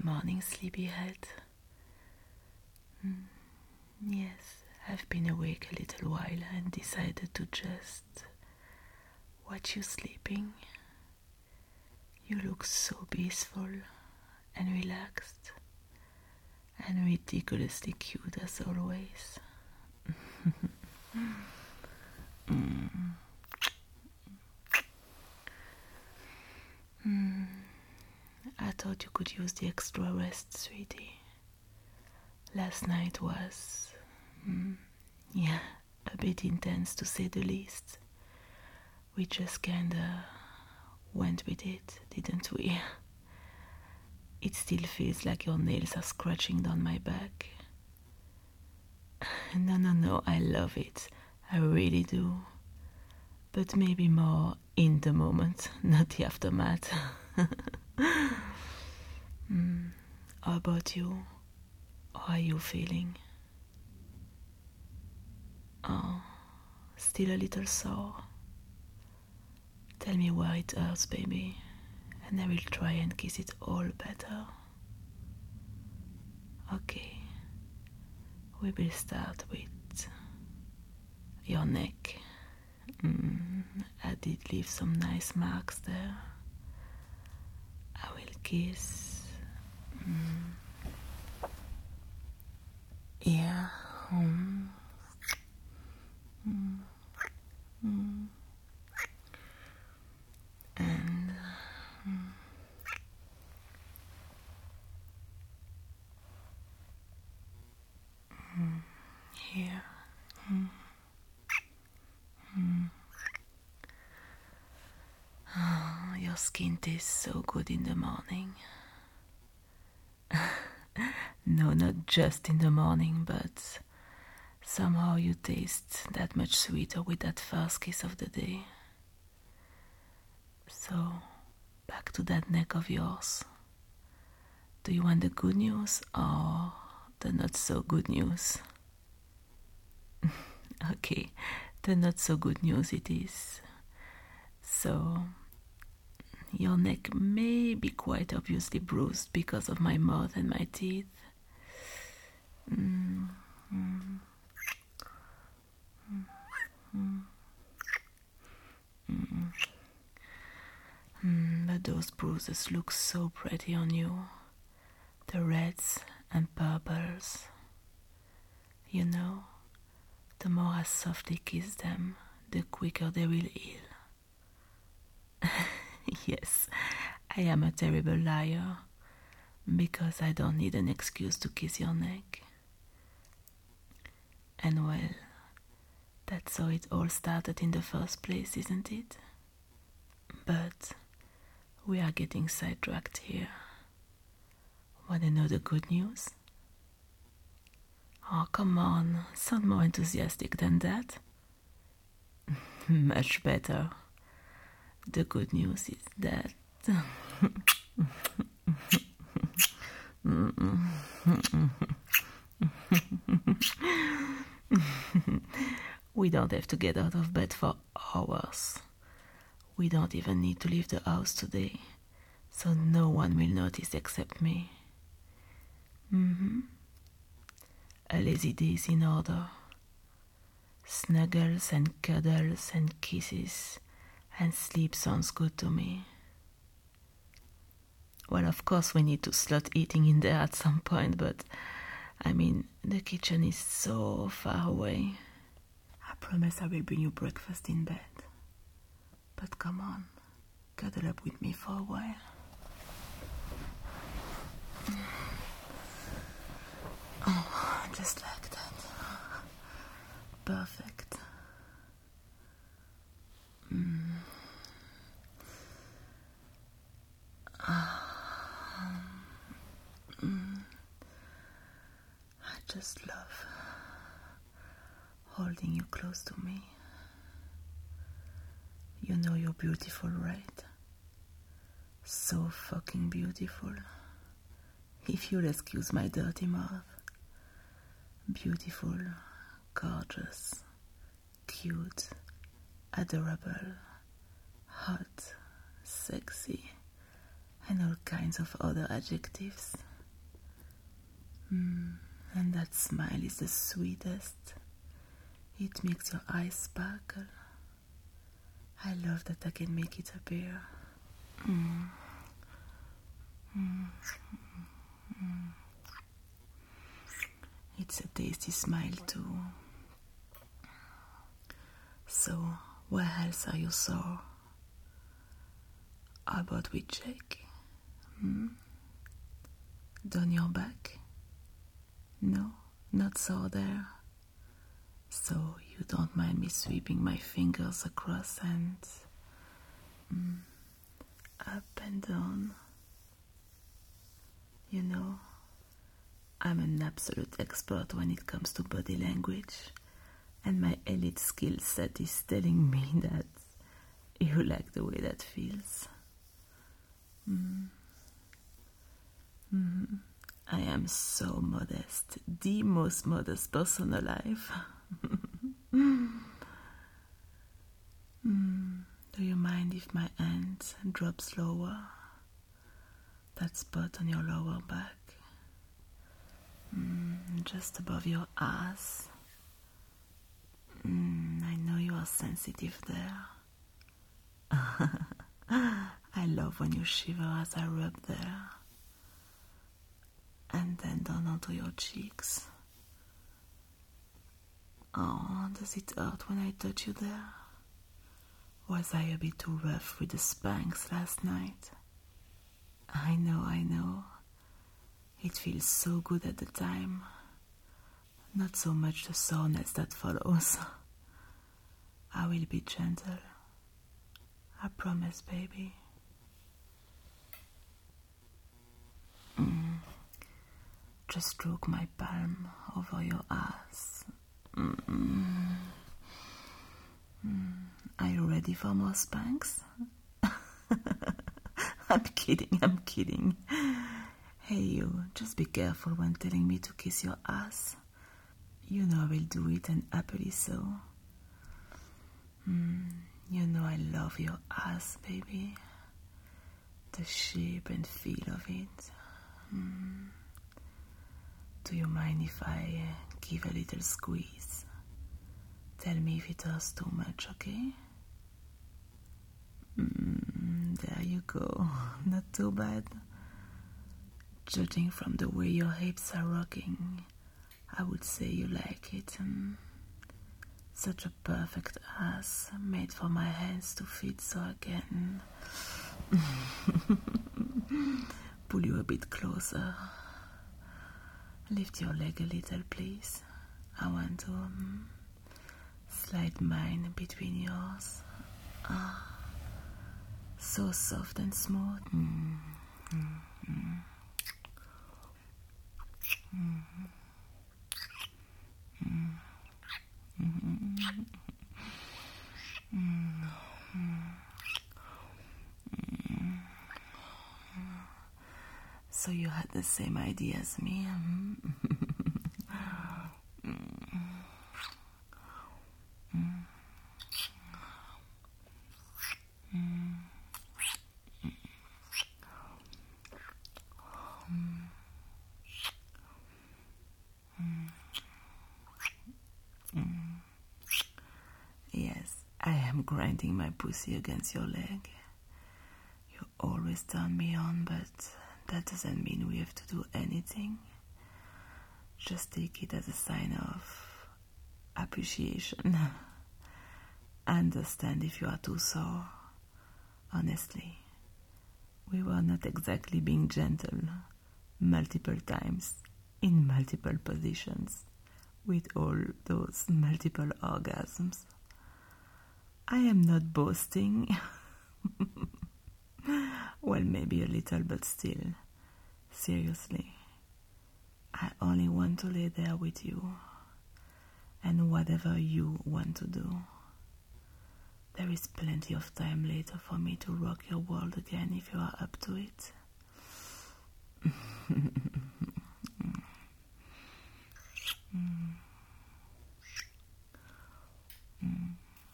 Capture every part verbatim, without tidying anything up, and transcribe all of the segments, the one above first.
morning, sleepyhead. Mm, yes, I've been awake a little while and decided to just watch you sleeping. You look so peaceful and relaxed and ridiculously cute as always. mm. Mm. I thought you could use the extra rest, sweetie. Last night was, mm, yeah, a bit intense to say the least. We just kinda went with it, didn't we? It still feels like your nails are scratching down my back. No, no, no, I love it. I really do. But maybe more in the moment, not the aftermath. mm. How about you? How are you feeling? Oh, still a little sore? Tell me where it hurts, baby, and I will try and kiss it all better. Okay, we will start with your neck. Mm, I did leave some nice marks there. I will kiss. Mm. Yeah. Mm. Mm. Mm. And mm. Mm. Here. Mm. Mm. Oh, your skin tastes so good in the morning. No, not just in the morning, but somehow you taste that much sweeter with that first kiss of the day. So, back to that neck of yours. Do you want the good news or the not so good news? Okay, the not so good news it is. So, your neck may be quite obviously bruised because of my mouth and my teeth. Mm, mm, mm, mm, mm. Mm, but those bruises look so pretty on you. The reds and purples. You know, the more I softly kiss them, the quicker they will heal. Yes, I am a terrible liar, because I don't need an excuse to kiss your neck. And well, that's how it all started in the first place, isn't it? But we are getting sidetracked here. Wanna know the good news? Oh, come on, sound more enthusiastic than that. Much better. The good news is that we don't have to get out of bed for hours. We don't even need to leave the house today, so no one will notice except me. Mm-hmm. A lazy day is in order. Snuggles and cuddles and kisses and sleep sounds good to me. Well, of course we need to slot eating in there at some point, but I mean, the kitchen is so far away. I promise I will bring you breakfast in bed. But come on, cuddle up with me for a while. Oh, just like that. Perfect. Mm. Ah. Mm. I just love holding you close to me. You know you're beautiful, right? So fucking beautiful. If you'll excuse my dirty mouth. Beautiful, gorgeous, cute, adorable, hot, sexy, and all kinds of other adjectives. Mm, and that smile is the sweetest. It makes your eyes sparkle. I love that I can make it appear. Mm. Mm. Mm. It's a tasty smile too. So, where else are you sore? How about we check? Hmm? Down your back? No, not sore there. So you don't mind me sweeping my fingers across and mm, up and down. You know, I'm an absolute expert when it comes to body language, and my elite skill set is telling me that you like the way that feels. Mm. Mm-hmm. I am so modest, the most modest person alive. mm. Do you mind if my hand drops lower? That spot on your lower back, mm, just above your ass. Mm, I know you are sensitive there. I love when you shiver as I rub there. And then down onto your cheeks. Oh, does it hurt when I touch you there? Was I a bit too rough with the Spanx last night? I know, I know. It feels so good at the time. Not so much the soreness that follows. I will be gentle. I promise, baby. Mm. Just stroke my palm over your ass. Mm-mm. Mm. Are you ready for more Spanx? I'm kidding, I'm kidding. Hey you, just be careful when telling me to kiss your ass. You know I will do it, and happily so. Mm. You know I love your ass, baby. The shape and feel of it. Mm. Do you mind if I uh, give a little squeeze? Tell me if it hurts too much, okay? Mm, there you go. Not too bad. Judging from the way your hips are rocking, I would say you like it. Mm. Such a perfect ass, made for my hands to fit so I can pull you a bit closer. Lift your leg a little, please. I want to um, slide mine between yours. Ah, so soft and smooth. Mm, mm, mm. Mm, mm, mm, mm, mm. So you had the same idea as me. Mm. Yes, I am grinding my pussy against your leg. You always turn me on, but that doesn't mean we have to do anything. Just take it as a sign of appreciation. I understand if you are too sore. Honestly, we were not exactly being gentle multiple times in multiple positions with all those multiple orgasms. I am not boasting. Well, maybe a little, but still. Seriously. I only want to lay there with you, and whatever you want to do. There is plenty of time later for me to rock your world again if you are up to it. mm. Mm.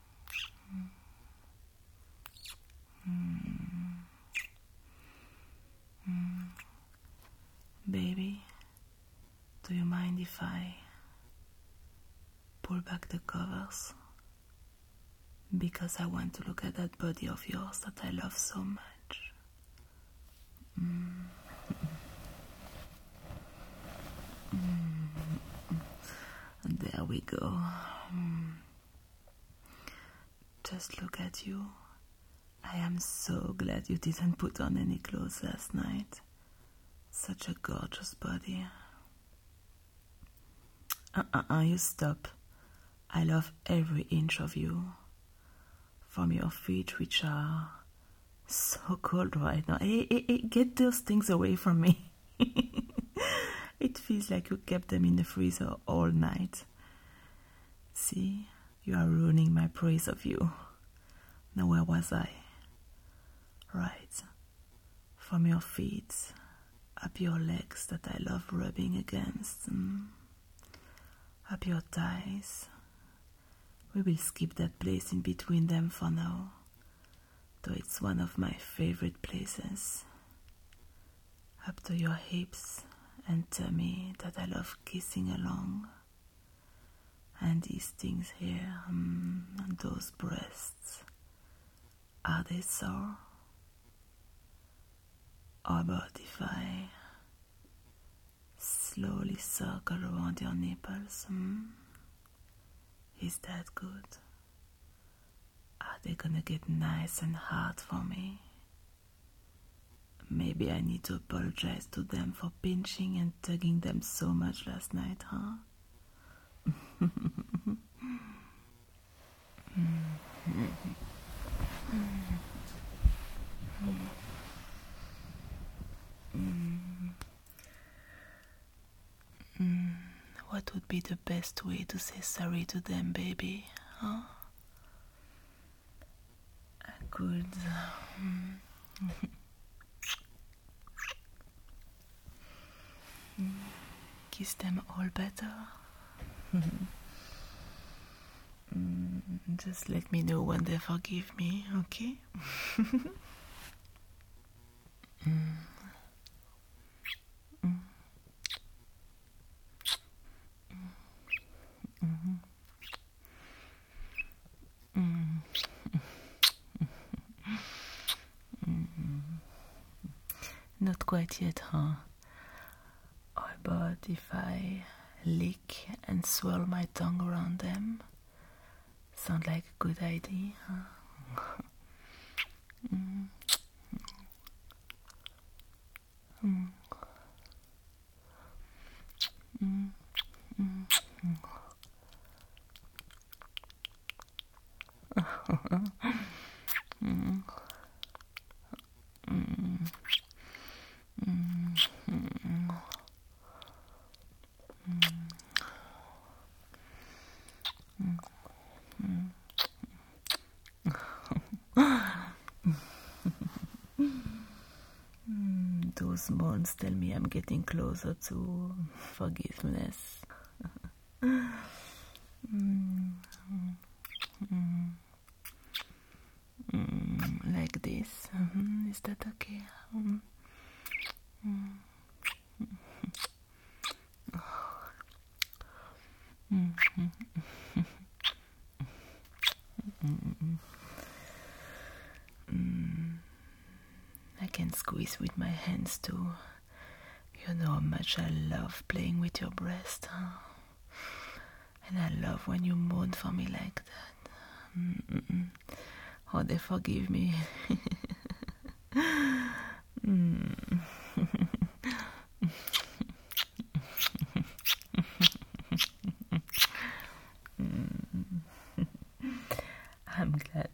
Mm. Mm. Baby, pull back the covers because I want to look at that body of yours that I love so much. Mm. Mm. And there we go. Mm. Just look at you. I am so glad you didn't put on any clothes last night. Such a gorgeous body. Uh-uh-uh, you stop. I love every inch of you. From your feet, which are so cold right now. Hey, hey, hey, get those things away from me. It feels like you kept them in the freezer all night. See, you are ruining my praise of you. Now where was I? Right. From your feet, up your legs that I love rubbing against. Mm. Up your thighs. We will skip that place in between them for now, though it's one of my favorite places. Up to your hips and tummy that I love kissing along. And these things here, mm, and those breasts, are they sore? How about if I slowly circle around your nipples? Mm? Is that good? Are they gonna get nice and hard for me? Maybe I need to apologize to them for pinching and tugging them so much last night, huh? What would be the best way to say sorry to them, baby? Huh? I could kiss them all better. Just let me know when they forgive me, okay? mm. Mm. Mm-hmm. Mm. Mm. Not quite yet, huh? How about if I lick and swirl my tongue around them? Sound like a good idea, huh? mm. Mm. Mm. Mm. Mm. Mm. Mm. Mm. Mm. Those moans tell me I'm getting closer to forgiveness. mm. Mm. Mm. Like this. Mm-hmm. Is that okay? Mm. Mm. Mm. Mm. Mm. I can squeeze with my hands too. You know how much I love playing with your breast, huh? And I love when you moan for me like that. Mm-mm. Oh, they forgive me. mm. I'm glad.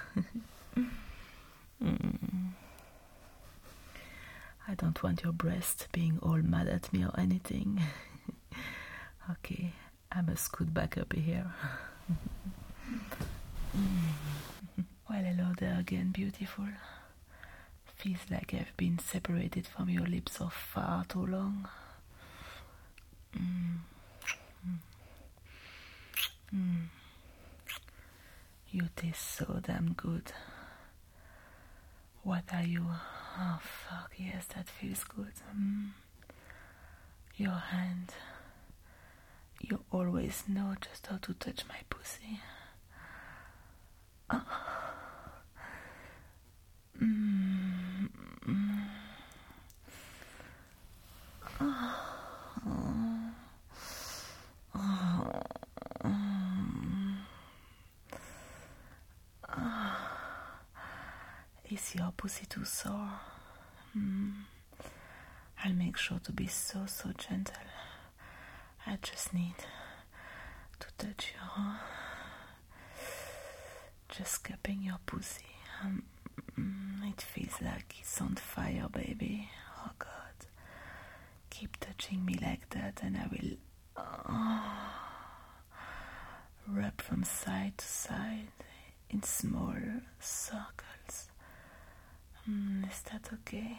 mm. I don't want your breast being all mad at me or anything. Okay, I must scoot back up here. Well, hello there again, beautiful. Feels like I've been separated from your lips for far too long. Mm. Mm. You taste so damn good. What are you? Oh fuck, yes, that feels good. Mm. Your hand, You always know just how to touch my pussy. Mm. Mm. Is your pussy too sore? Mm. I'll make sure to be so, so gentle. I just need to touch you. Just cupping your pussy. Um, it feels like it's on fire, baby. Oh God. Keep touching me like that and I will uh, rub from side to side in small circles. Mm, is that okay?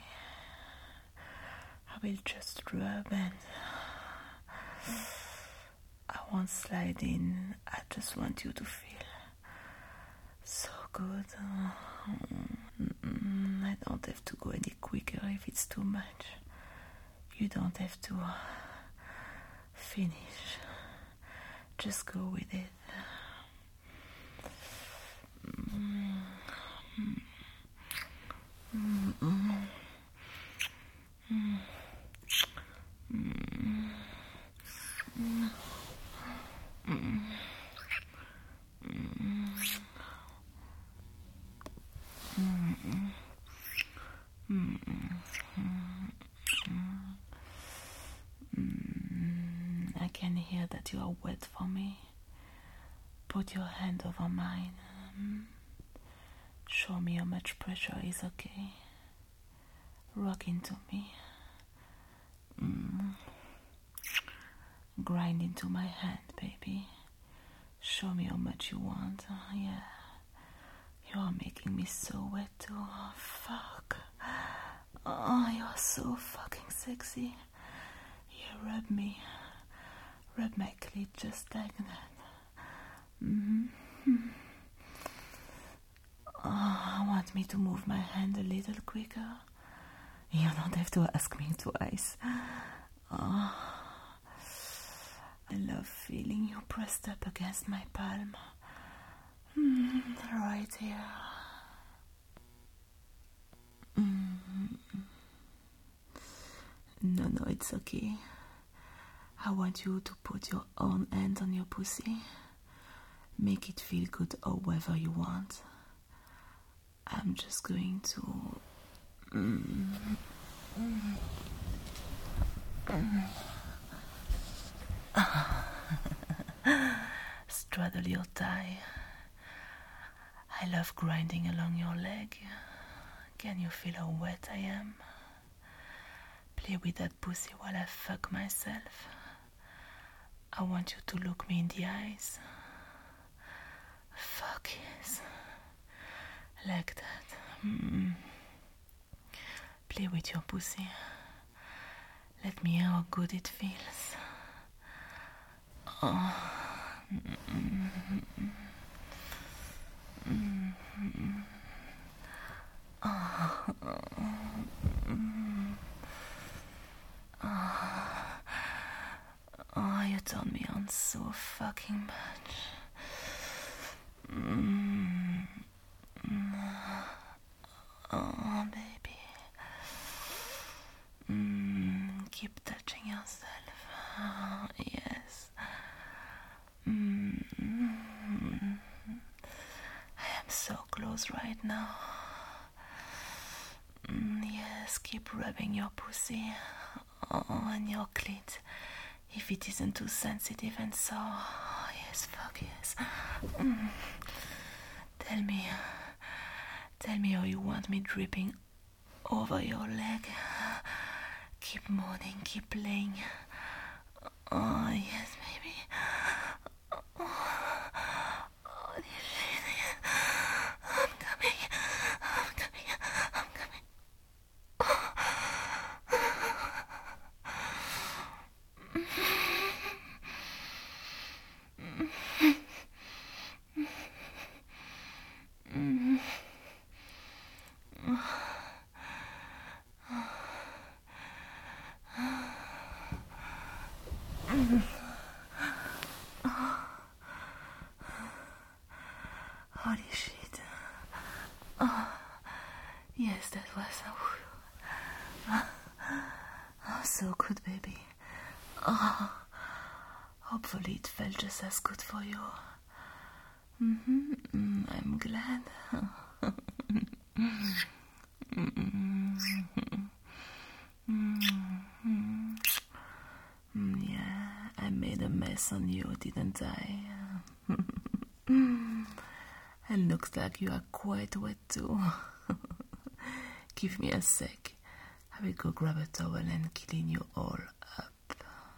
I will just rub and I won't slide in. I just want you to feel so good. Mm, I don't have to go any quicker if it's too much. You don't have to finish. Just go with it. Mm. Mm. Mm. Mm. Mm. I can hear that you are wet for me. Put your hand over mine. Show me how much pressure is okay. Rock into me. Mm. Grind into my hand, baby. Show me how much you want. Uh, yeah. You are making me so wet too. Oh, fuck. Oh, you are so fucking sexy. Yeah, rub me. Rub my clit just like that. Mm-hmm. Oh, want me to move my hand a little quicker? You don't have to ask me twice. Oh, I love feeling you pressed up against my palm. Mm, right here. Mm. No, no, it's okay. I want you to put your own hand on your pussy. Make it feel good however you want. I'm just going to mm, mm, mm. straddle your thigh. I love grinding along your leg. Can you feel how wet I am? Play with that pussy while I fuck myself. I want you to look me in the eyes. Fuck yes. Like that. Mm. Play with your pussy. Let me hear how good it feels. Oh. Mm-mm. Mm-mm. Oh. Mm-mm. Oh. Oh, you turn me on so fucking much. Mm. Oh, baby. Mm. Keep touching yourself. Oh, yes. Mm. I am so close right now. Mm, yes, keep rubbing your pussy. Oh, and your clit. If it isn't too sensitive and so, oh, yes, fuck yes. Mm. Tell me, tell me how you want me dripping over your leg. Keep moaning, keep playing. Oh, yes, baby. Oh, oh, I'm coming, I'm coming, I'm coming. Holy shit. Oh, yes, that was oh, oh, so good, baby. Oh, hopefully it felt just as good for you. Mm-hmm. Mm, I'm glad. Mm-hmm. Mm-hmm. Mm, yeah, I made a mess on you, didn't I? And looks like you are quite wet too. Give me a sec. I will go grab a towel and clean you all up.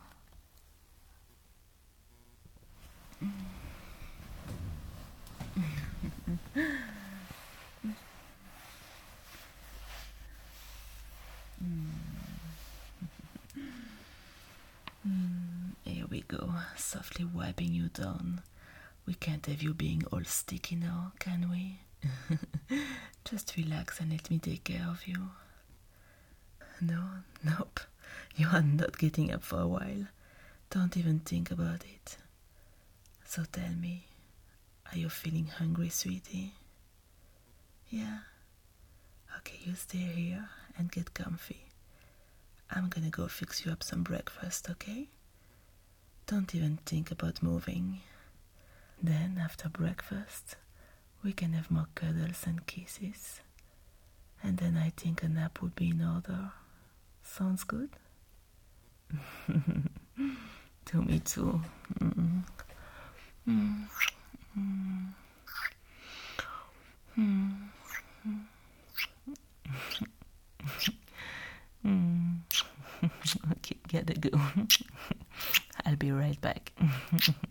Here we go, softly wiping you down. We can't have you being all sticky now, can we? Just relax and let me take care of you. No, nope. You are not getting up for a while. Don't even think about it. So tell me, are you feeling hungry, sweetie? Yeah? Okay, you stay here and get comfy. I'm gonna go fix you up some breakfast, okay? Don't even think about moving. Then, after breakfast, we can have more cuddles and kisses. And then I think a nap would be in order. Sounds good? To me too. Mm. Mm. Mm. Mm. Mm. Okay, gotta go. I'll be right back.